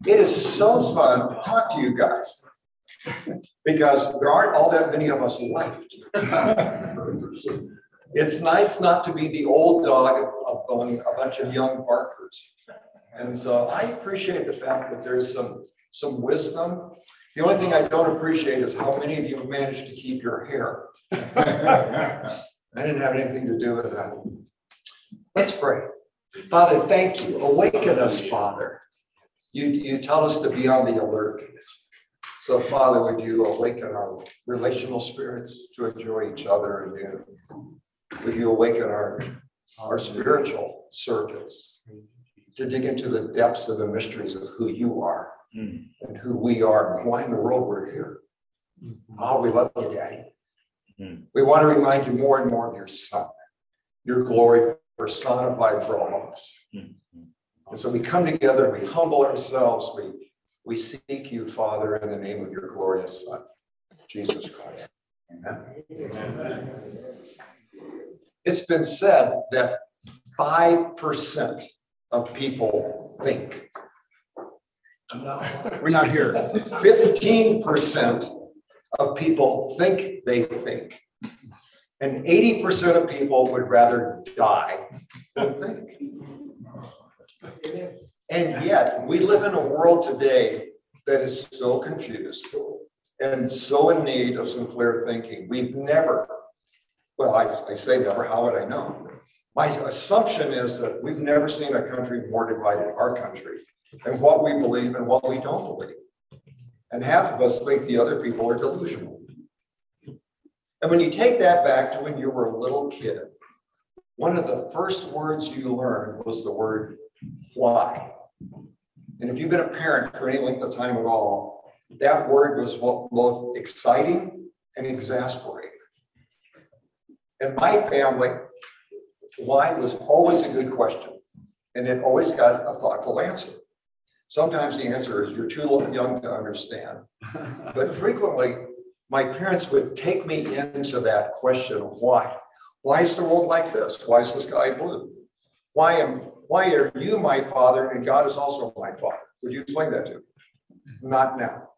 It is so fun to talk to you guys because there aren't all that many of us left. It's nice not to be the old dog among a bunch of young barkers. And so I appreciate the fact that there's some wisdom. The only thing I don't appreciate is how many of you have managed to keep your hair. I didn't have anything to do with that. Let's pray. Father, thank you. Awaken us, Father. You tell us to be on the alert. So, Father, would you awaken our relational spirits to enjoy each other anew? Would you awaken our spiritual circuits to dig into the depths of the mysteries of who you are and who we are and why in the world we're here? Oh, we love you, Daddy. We want to remind you more and more of your Son, your glory personified for all of us. And so we come together, we humble ourselves, we seek you, Father, in the name of your glorious Son, Jesus Christ. Amen. Amen. It's been said that 5% of people think. We're not here. 15% of people think they think. And 80% of people would rather die than think. And yet, we live in a world today that is so confused and so in need of some clear thinking. We've never, well, I say never, how would I know? My assumption is that we've never seen a country more divided, our country, and what we believe and what we don't believe. And half of us think the other people are delusional. And when you take that back to when you were a little kid, one of the first words you learned was the word why. And if you've been a parent for any length of time at all, that word was both exciting and exasperating. In my family, why was always a good question, and it always got a thoughtful answer. Sometimes the answer is you're too young to understand, but frequently my parents would take me into that question of why. Why is the world like this? Why is the sky blue? Why are you my father and God is also my father? Would you explain that to me? Not now.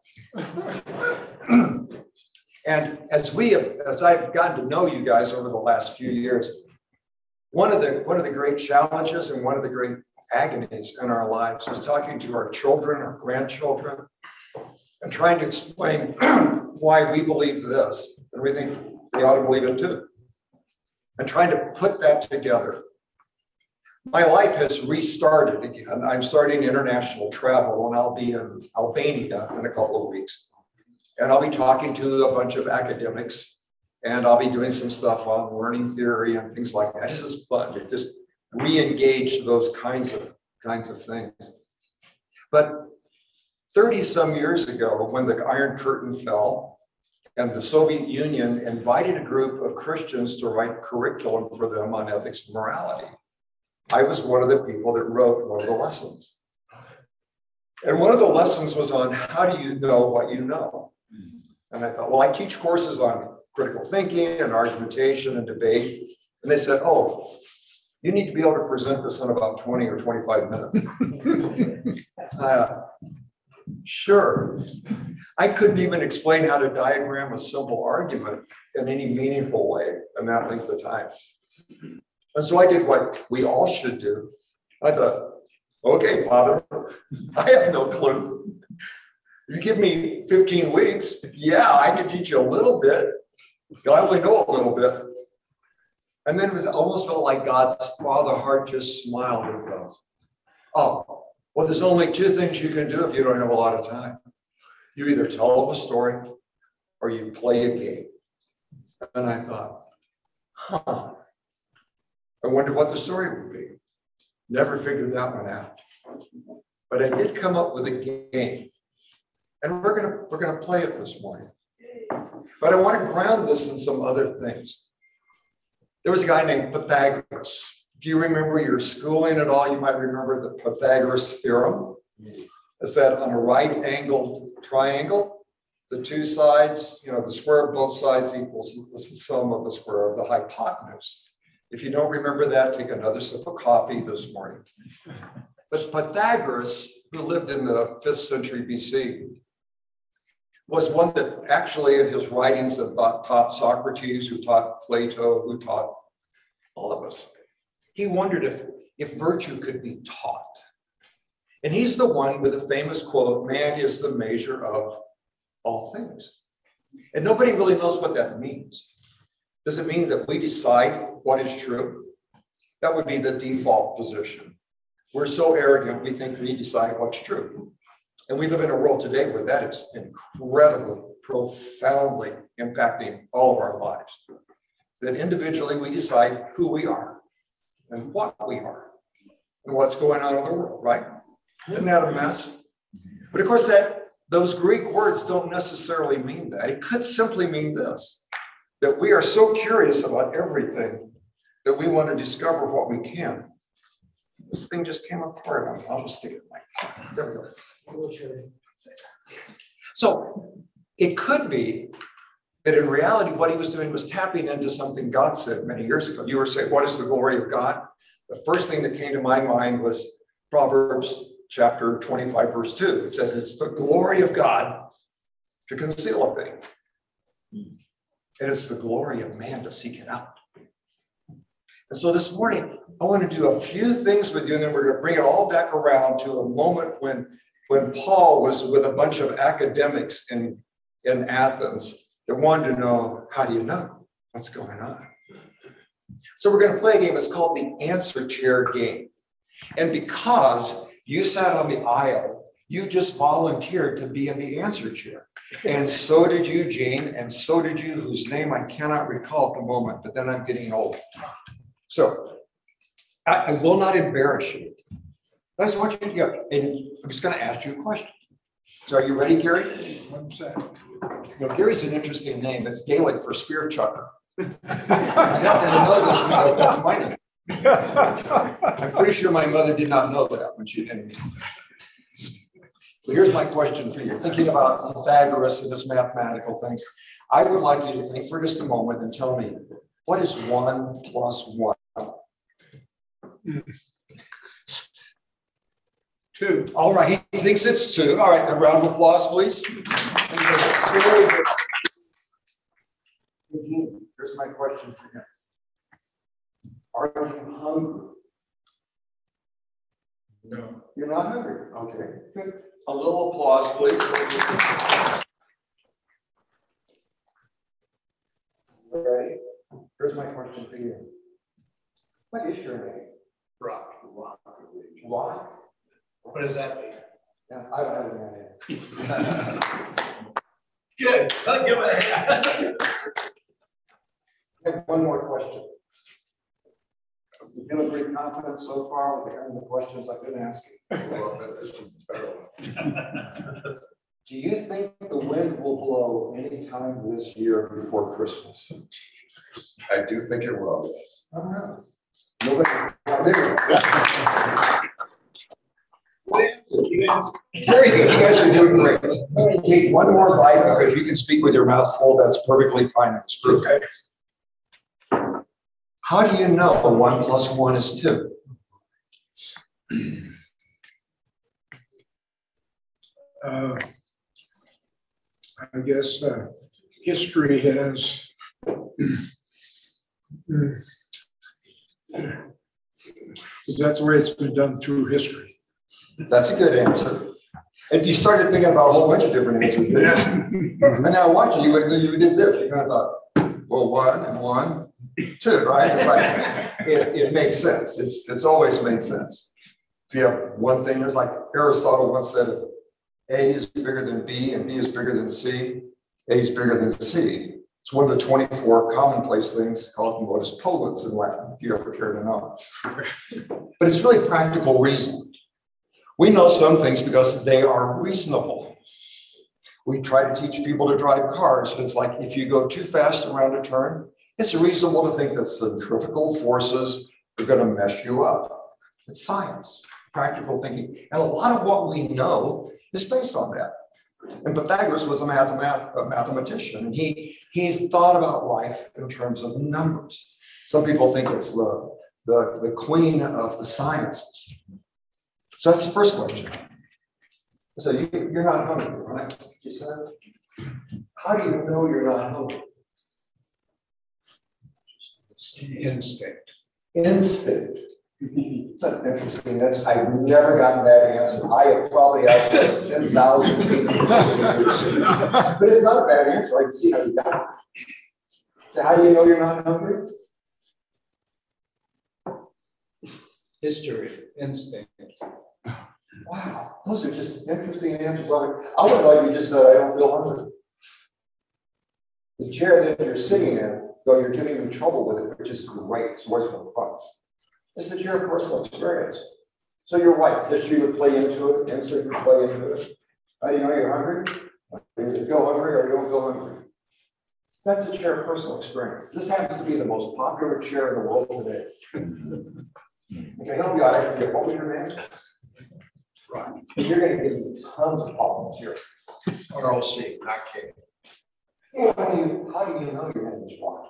And as I've gotten to know you guys over the last few years, one of the great challenges and one of the great agonies in our lives is talking to our children, our grandchildren, and trying to explain why we believe this, and we think they ought to believe it too, and trying to put that together. My life has restarted again. I'm starting international travel, and I'll be in Albania in a couple of weeks. And I'll be talking to a bunch of academics, and I'll be doing some stuff on learning theory and things like that. This is fun to just re-engage those kinds of things. But 30 some years ago, when the Iron Curtain fell and the Soviet Union invited a group of Christians to write curriculum for them on ethics and morality, I was one of the people that wrote one of the lessons. And one of the lessons was on how do you know what you know? And I thought, well, I teach courses on critical thinking and argumentation and debate. And they said, oh, you need to be able to present this in about 20 or 25 minutes. Sure. I couldn't even explain how to diagram a simple argument in any meaningful way in that length of time. And so I did what we all should do. I thought, okay, Father, I have no clue. If you give me 15 weeks, yeah, I can teach you a little bit. I only know a little bit. And then it almost felt like God's Father heart just smiled and goes, oh, well, there's only two things you can do if you don't have a lot of time. You either tell them a story or you play a game. And I thought, I wonder what the story would be. Never figured that one out. But I did come up with a game. And we're gonna play it this morning. But I want to ground this in some other things. There was a guy named Pythagoras. If you remember your schooling at all, you might remember the Pythagoras theorem. Is that on a right-angled triangle, the two sides, the square of both sides equals the sum of the square of the hypotenuse. If you don't remember that, take another sip of coffee this morning. But Pythagoras who lived in the 5th century BC, was one that actually in his writings that taught Socrates, who taught Plato, who taught all of us. He wondered if virtue could be taught. And he's the one with the famous quote, "Man is the measure of all things." And nobody really knows what that means. Does it mean that we decide what is true? That would be the default position. We're so arrogant, we think we decide what's true. And we live in a world today where that is incredibly, profoundly impacting all of our lives. That individually we decide who we are and what we are and what's going on in the world, right? Isn't that a mess? But of course, those Greek words don't necessarily mean that. It could simply mean this, that we are so curious about everything that we want to discover what we can. This thing just came apart. I'll just stick it in my pocket. There we go. So it could be that in reality, what he was doing was tapping into something God said many years ago. You were saying, what is the glory of God? The first thing that came to my mind was Proverbs chapter 25, verse 2. It says, it's the glory of God to conceal a thing. And it's the glory of man to seek it out. And so this morning, I want to do a few things with you, and then we're going to bring it all back around to a moment when Paul was with a bunch of academics in Athens that wanted to know, how do you know what's going on? So we're going to play a game. It's called the answer chair game. And because you sat on the aisle, you just volunteered to be in the answer chair. And so did you, Gene, and so did you, whose name I cannot recall at the moment, but then I'm getting old. So I will not embarrass you. I just want you to go, and I'm just going to ask you a question. So are you ready, Gary? 100%. No, Gary's an interesting name. It's Gaelic for spear chucker. I happen to know this because that's my name. I'm pretty sure my mother did not know that when she didn't. So here's my question for you. Thinking about Pythagoras and his mathematical things, I would like you to think for just a moment and tell me, what is 1 plus 1? 2. All right, he thinks it's 2. All right, a round of applause, please. Here's my question for you. Are you hungry? No. You're not hungry? Okay, good. A little applause, please. Ready? Here's my question for you. What is your name? Rock. Rock. Rock? What does that mean? Yeah, I don't have a name. Good. I'll give it a hand. I have one more question. You feeling pretty confident so far with the questions I've been asking? Well, this one's terrible. Do you think the wind will blow any time this year before Christmas? I do think it will, yes. All right. Nobody. There you go. Very good. You guys are doing great. Take one more bite because you can speak with your mouth full. That's perfectly fine in this group. Okay. How do you know 1 plus 1 is 2? I guess history has because that's the way it's been done through history. That's a good answer. And you started thinking about a whole bunch of different answers. And now watching you did this. You kind of thought, well, 1 and 1. 2, right? It's like, it makes sense. It's always made sense. If you have one thing, there's like Aristotle once said, A is bigger than B and B is bigger than C. A is bigger than C. It's one of the 24 commonplace things called modus ponens in Latin, if you ever care to know. But it's really practical reason. We know some things because they are reasonable. We try to teach people to drive cars. And it's like, if you go too fast around a turn, it's reasonable to think that centrifugal forces are going to mess you up. It's science, practical thinking. And a lot of what we know is based on that. And Pythagoras was a mathematician, and he thought about life in terms of numbers. Some people think it's the queen of the sciences. So that's the first question. So you're not hungry, right? You said. How do you know you're not hungry? It's the instinct. Instinct. That's interesting. I've never gotten that answer. I have probably asked this 10,000 people. But it's not a bad answer. I can see how you got it. So how do you know you're not hungry? History, instinct. Wow, those are just interesting answers. I would have liked you just said, I don't feel hungry. The chair that you're sitting in, though you're giving them trouble with it, which is great, it's always been fun. It's the chair of personal experience. So you're right, history would play into it, instinct would play into it. How do you know you're hungry? Do you feel hungry or you don't feel hungry? That's the chair of personal experience. This happens to be the most popular chair in the world today. Can I help you out? I forget, what was your name? Right. You're going to give me tons of problems here. ROC, not K. How do you know your name is Rock?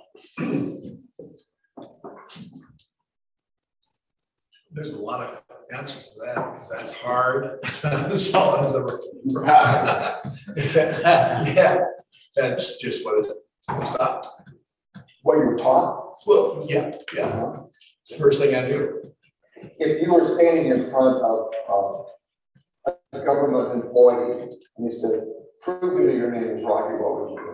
There's a lot of answers to that because that's hard. Solid as a yeah, that's just what it's stop. What you were taught? Well, yeah. It's the first thing I knew. If you were standing in front of a government employee and you said, prove to me your name is Rocky, what would you do?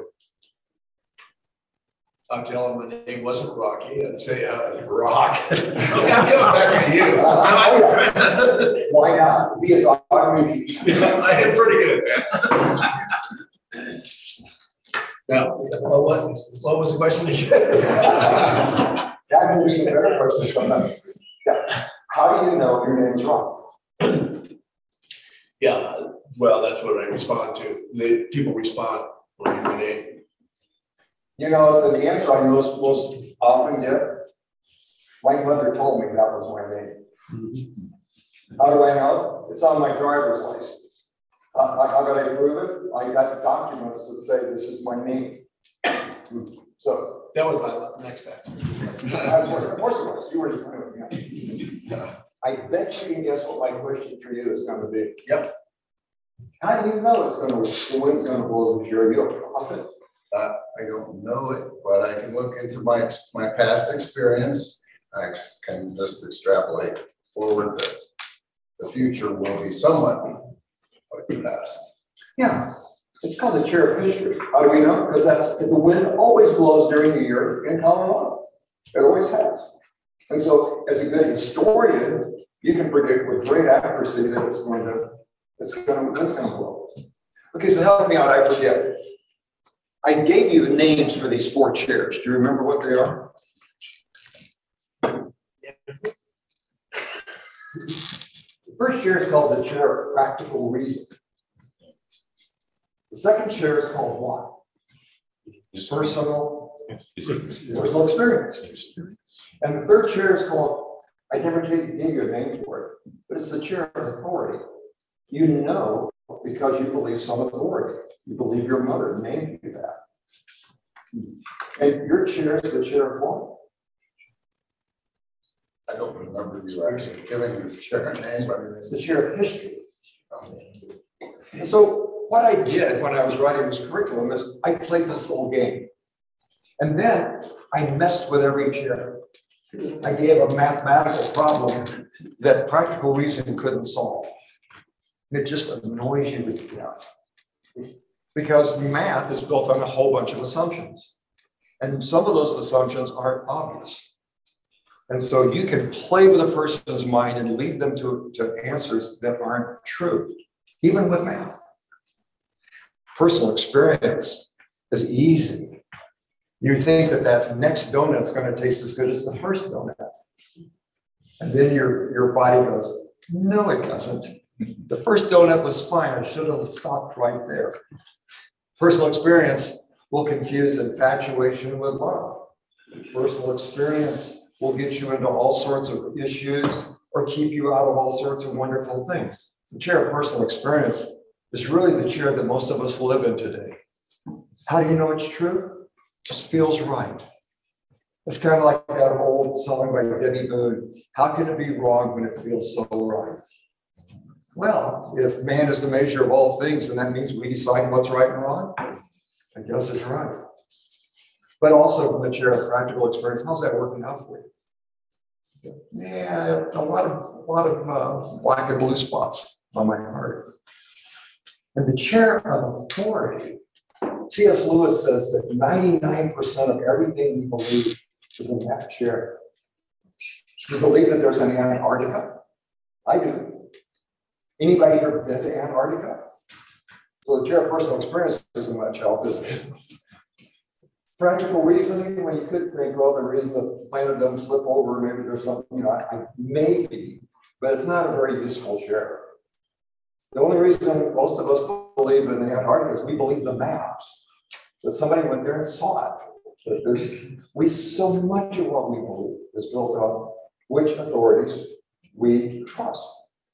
I'll tell him my name wasn't Rocky. I'd say Rock. I'm coming back to you. Why not? Be as argument. I am pretty good at that. Now, what was the question again? That would be a better question sometimes. Yeah. How do you know your name is Rock? Yeah, well, that's what I respond to. People respond when I hear my name. You know, the answer I most often get, my mother told me that was my name. How do I know? It's on my driver's license. How could I prove it? I got documents that say this is my name. So that was my next answer. Of course it was. You were just yeah. I bet you can guess what my question for you is going to be. Yep. How do you know the wind's going to blow this year? You a prophet? I don't know it, but I can look into my past experience. I can just extrapolate forward that the future will be somewhat like the past. Yeah, it's called the chair of history. How do we know? Because the wind always blows during the year in Colorado. It always has. And so, as a good historian, you can predict with great accuracy that it's going to blow. Okay, so help me out. I forget. I gave you the names for these 4 chairs. Do you remember what they are? The first chair is called the chair of practical reason. The second chair is called what? Personal experience. And the third chair is called, I never gave you a name for it, but it's the chair of authority. You know because you believe some authority. You believe your mother named you that. And your chair is the chair of what? I don't remember you actually giving this chair a name, but It's the chair of history. And so what I did when I was writing this curriculum is I played this little game. And then I messed with every chair. I gave a mathematical problem that practical reason couldn't solve. And it just annoys you to death. Because math is built on a whole bunch of assumptions. And some of those assumptions aren't obvious. And so you can play with a person's mind and lead them to answers that aren't true, even with math. Personal experience is easy. You think that next donut is going to taste as good as the first donut. And then your body goes, no, it doesn't. The first donut was fine. I should have stopped right there. Personal experience will confuse infatuation with love. Personal experience will get you into all sorts of issues or keep you out of all sorts of wonderful things. The chair of personal experience is really the chair that most of us live in today. How do you know it's true? It just feels right. It's kind of like that old song by Debbie Boone. How can it be wrong when it feels so right? Well, if man is the measure of all things, then that means we decide what's right and wrong. I guess it's right. But also from the chair of practical experience, how's that working out for you? Yeah, a lot of black and blue spots on my heart. And the chair of authority, C.S. Lewis says that 99% of everything we believe is in that chair. Do you believe that there's an Antarctica? I do. Anybody here been to Antarctica? So the chair of personal experience isn't much help, is it? Practical reasoning, when you could think, well, the reason the planet doesn't flip over, maybe there's something, maybe, but it's not a very useful chair. The only reason most of us believe in Antarctica is we believe the maps, that somebody went there and saw it. So much of what we believe is built on which authorities we trust.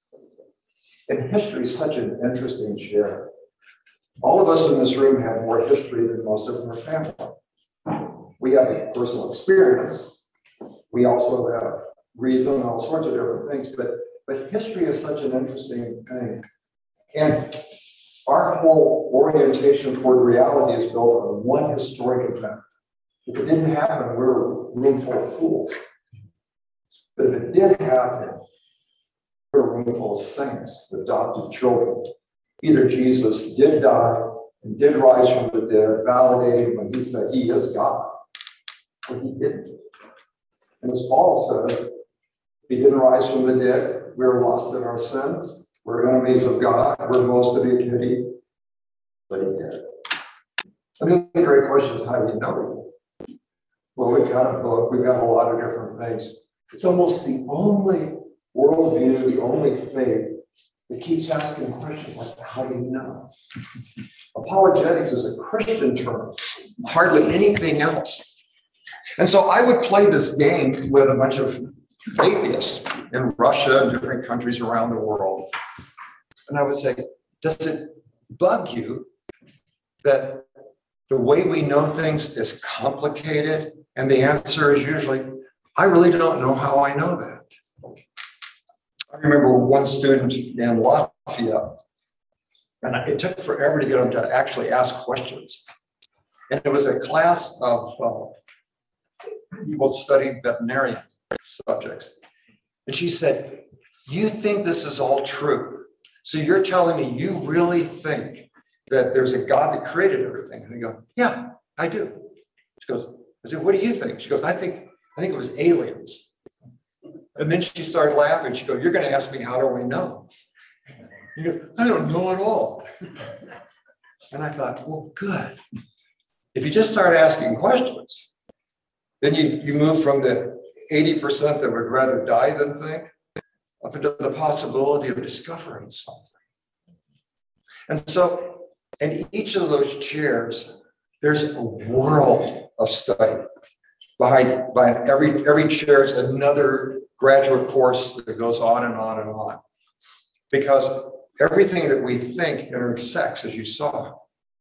And history is such an interesting chair. All of us in this room have more history than most of our family. We have a personal experience. We also have reason and all sorts of different things, but history is such an interesting thing. And our whole orientation toward reality is built on one historic event. If it didn't happen, we're a room full of fools. But if it did happen, we're a room full of saints, adopted children. Either Jesus did die and did rise from the dead, validating when he said he is God, or he didn't. And as Paul said, if he didn't rise from the dead, we're lost in our sins. We're enemies of God. We're most to be pitied, but he did. And then the great question is, how do you know? Well, we've got a book. We've got a lot of different things. It's almost the only worldview, the only faith that keeps asking questions like, how do you know? Apologetics is a Christian term, hardly anything else. And so I would play this game with a bunch of atheists in Russia and different countries around the world. And I would say, does it bug you that the way we know things is complicated? And the answer is usually, I really don't know how I know that. I remember one student in Latvia, and it took forever to get him to actually ask questions. And it was a class of people studying veterinarian subjects. And she said, you think this is all true? So you're telling me you really think that there's a God that created everything? And I go, yeah, I do. She goes, I said, what do you think? She goes, I think it was aliens. And then she started laughing. She goes, you're going to ask me, how do I know? You go, I don't know at all. And I thought, well, good. If you just start asking questions, then you move from the 80% that would rather die than think up into the possibility of discovering something. And so in each of those chairs, there's a world of study. Behind every chair is another graduate course that goes on and on and on. Because everything that we think intersects, as you saw.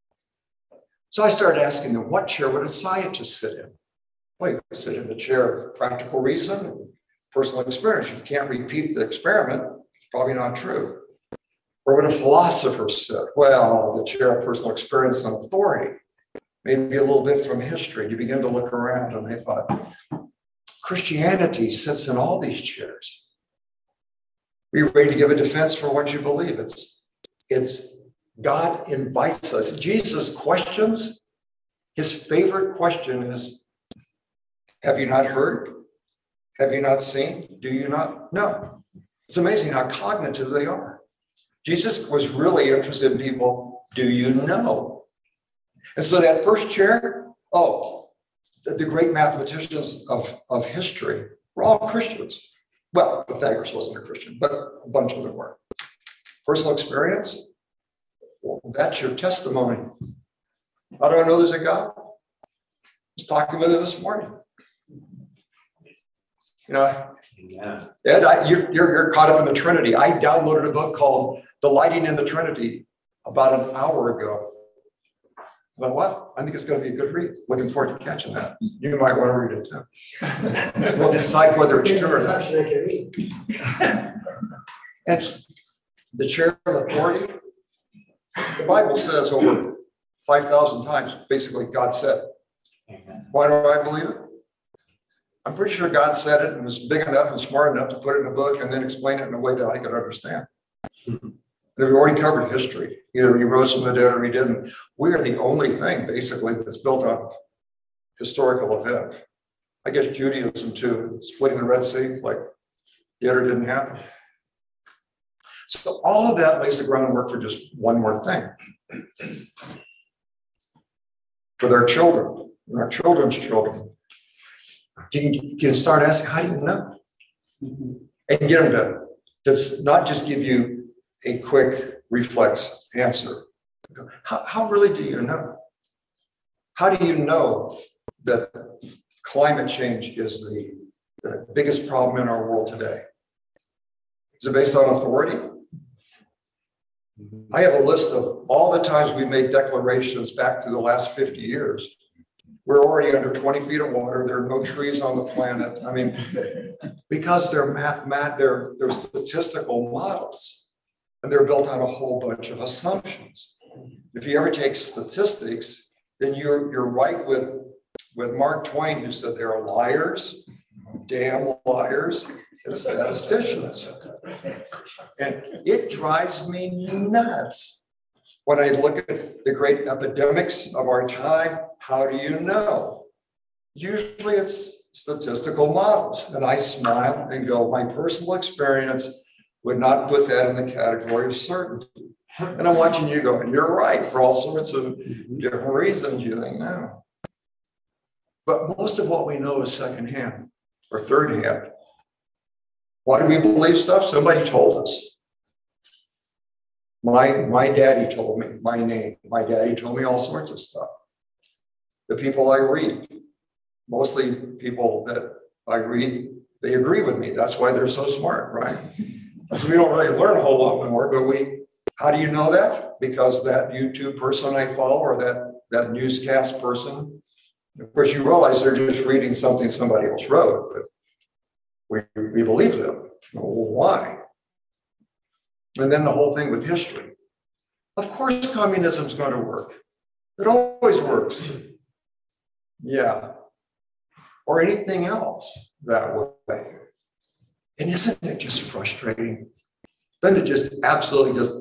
So I started asking them, what chair would a scientist sit in? Well, you sit in the chair of practical reason and personal experience. If you can't repeat the experiment, it's probably not true. Where would a philosopher sit? Well, the chair of personal experience and authority. Maybe a little bit from history. You begin to look around and they thought, Christianity sits in all these chairs. Are you ready to give a defense for what you believe? It's God invites us. Jesus questions. His favorite question is, have you not heard? Have you not seen? Do you not know? It's amazing how cognitive they are. Jesus was really interested in people, do you know? And so that first chair, the great mathematicians of history were all Christians. Well, Pythagoras wasn't a Christian, but a bunch of them were. Personal experience, well, that's your testimony. How do I know there's a God? I was talking with him this morning. You know, yeah. Ed, you're caught up in the Trinity. I downloaded a book called Delighting in the Trinity about an hour ago. But what? I think it's going to be a good read. Looking forward to catching that. You might want to read it too. We'll decide whether it's true or not. And the chair of authority, the Bible says over 5,000 times, basically God said. Why do I believe it? I'm pretty sure God said it and was big enough and smart enough to put it in a book and then explain it in a way that I could understand. And we've already covered history. Either he rose from the dead or he didn't. We are the only thing, basically, that's built on historical event. I guess Judaism, too, splitting the Red Sea, like the other didn't happen. So all of that lays the groundwork for just one more thing. For their children, and our children's children. You can start asking, how do you know? And get them to just not just give you a quick reflex answer. How really do you know? How do you know that climate change is the biggest problem in our world today? Is it based on authority? I have a list of all the times we've made declarations back through the last 50 years. We're already under 20 feet of water. There are no trees on the planet. I mean, because they're they're statistical models, and they're built on a whole bunch of assumptions. If you ever take statistics, then you're right with Mark Twain, who said there are liars, damn liars, and statisticians. And it drives me nuts when I look at the great epidemics of our time. How do you know? Usually it's statistical models. And I smile and go, my personal experience would not put that in the category of certainty. And I'm watching you go, and you're right for all sorts of different reasons. You think, no. But most of what we know is secondhand or third hand. Why do we believe stuff? Somebody told us. My daddy told me my name. My daddy told me all sorts of stuff. The people I read, mostly people that I read, they agree with me. That's why they're so smart, right? So we don't really learn a whole lot more, but how do you know that? Because that YouTube person I follow or that newscast person, of course you realize they're just reading something somebody else wrote, but we believe them. Well, why? And then the whole thing with history. Of course, communism is going to work. It always works. Yeah. Or anything else that way. And isn't it just frustrating? Then it just absolutely just,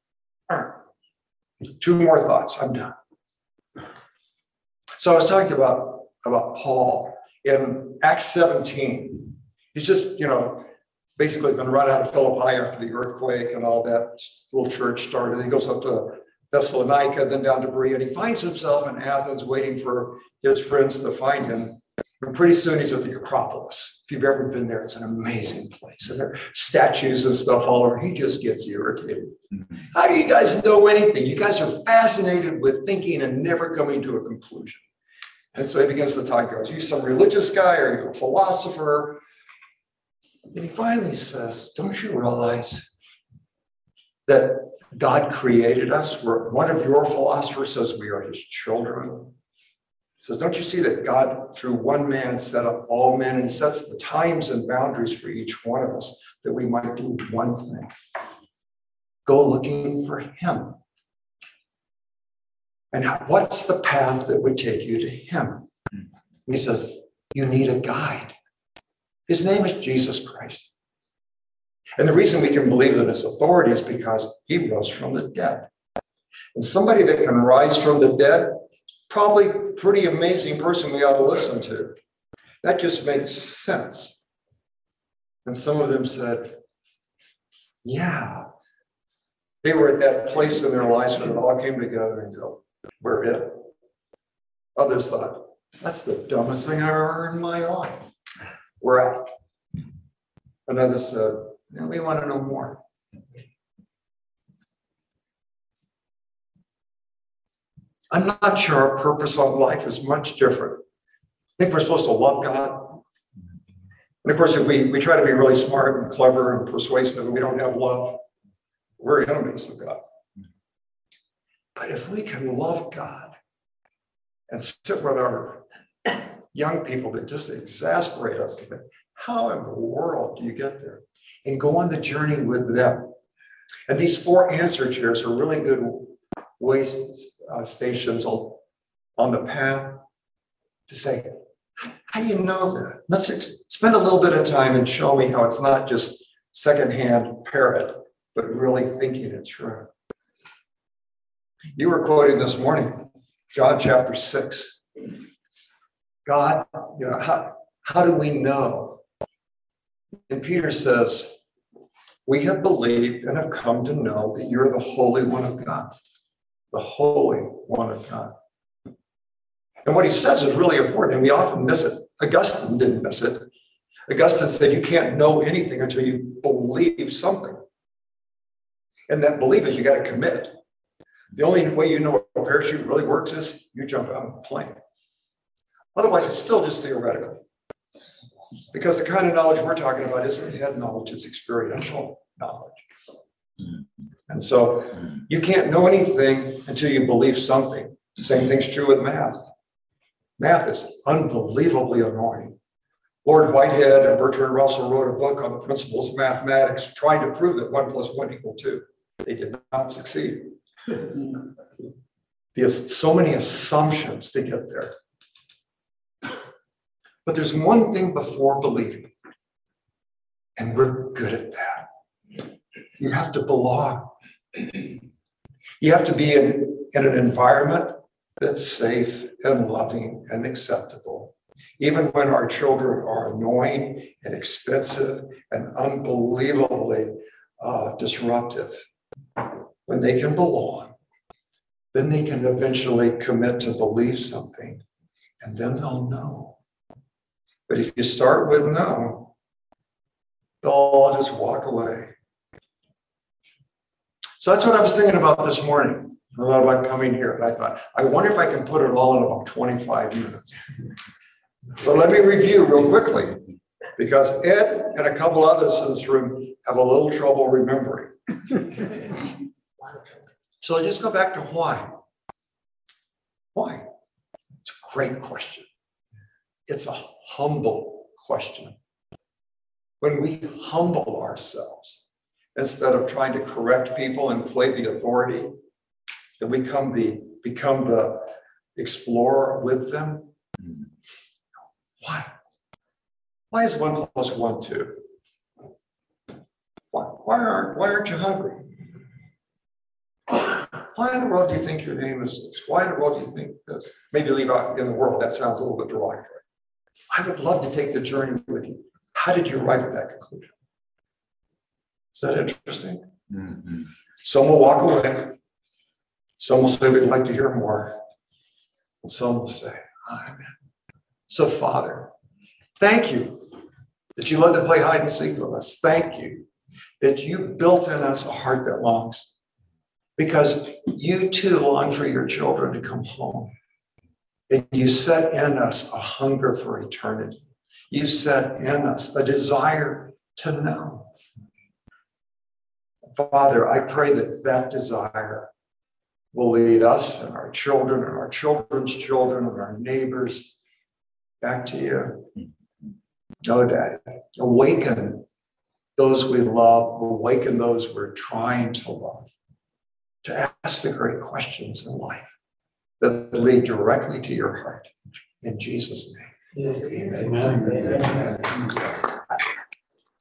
two more thoughts, I'm done. So I was talking about Paul in Acts 17. He's just, basically been run out of Philippi after the earthquake and all that little church started. He goes up to Thessalonica, then down to Berea, and he finds himself in Athens waiting for his friends to find him. And pretty soon he's at the Acropolis. If you've ever been there, it's an amazing place. And there are statues and stuff all over. He just gets irritated. How do you guys know anything? You guys are fascinated with thinking and never coming to a conclusion. And so he begins to talk. Are you some religious guy? Are you a philosopher? And he finally says, don't you realize that God created us? One of your philosophers says we are his children. He says, don't you see that God, through one man, set up all men and sets the times and boundaries for each one of us that we might do one thing. Go looking for him. And what's the path that would take you to him? And he says, you need a guide. His name is Jesus Christ. And the reason we can believe in his authority is because he rose from the dead. And somebody that can rise from the dead, probably a pretty amazing person we ought to listen to. That just makes sense. And some of them said, yeah. They were at that place in their lives when it all came together and go, we're it. Others thought, that's the dumbest thing I've ever heard in my life. We're out. Another said, no, we want to know more. I'm not sure our purpose on life is much different. I think we're supposed to love God. And of course, if we try to be really smart and clever and persuasive and we don't have love, we're enemies of God. But if we can love God and sit with our young people that just exasperate us, how in the world do you get there? And go on the journey with them. And these 4 answer chairs are really good way stations on the path to say, how do you know that? Let's spend a little bit of time and show me how it's not just secondhand parrot, but really thinking it through. You were quoting this morning, John chapter 6. God, how do we know? And Peter says, we have believed and have come to know that you're the Holy One of God. The Holy One of God. And what he says is really important, and we often miss it. Augustine didn't miss it. Augustine said you can't know anything until you believe something. And that belief is you got to commit. The only way you know a parachute really works is you jump out of a plane. Otherwise, it's still just theoretical. Because the kind of knowledge we're talking about isn't head knowledge, it's experiential knowledge. And so you can't know anything until you believe something. Same thing's true with math. Math is unbelievably annoying. Lord Whitehead and Bertrand Russell wrote a book on the principles of mathematics, trying to prove that 1 + 1 = 2. They did not succeed. There's so many assumptions to get there. But there's one thing before believing, and we're good at that. You have to belong. You have to be in an environment that's safe and loving and acceptable. Even when our children are annoying and expensive and unbelievably disruptive, when they can belong, then they can eventually commit to believe something, and then they'll know. But if you start with no, they'll all just walk away. So that's what I was thinking about this morning. I thought about coming here, and I thought, I wonder if I can put it all in about 25 minutes. But let me review real quickly, because Ed and a couple others in this room have a little trouble remembering. So just go back to why. Why? It's a great question. It's a humble question. When we humble ourselves, instead of trying to correct people and play the authority, then we become the explorer with them. Why? Why is 1 + 1 2? Why aren't you hungry? Why in the world do you think your name is this? Why in the world do you think this? Maybe leave out in the world. That sounds a little bit derogatory. I would love to take the journey with you. How did you arrive at that conclusion? Is that interesting? Mm-hmm. Some will walk away. Some will say, we'd like to hear more. And some will say, amen. So, Father, thank you that you love to play hide and seek with us. Thank you that you built in us a heart that longs, because you too long for your children to come home. And you set in us a hunger for eternity. You set in us a desire to know. Father, I pray that that desire will lead us and our children and our children's children and our neighbors back to you. Oh, Daddy, awaken those we love, awaken those we're trying to love, to ask the great questions in life that lead directly to your heart. In Jesus' name, amen. Amen.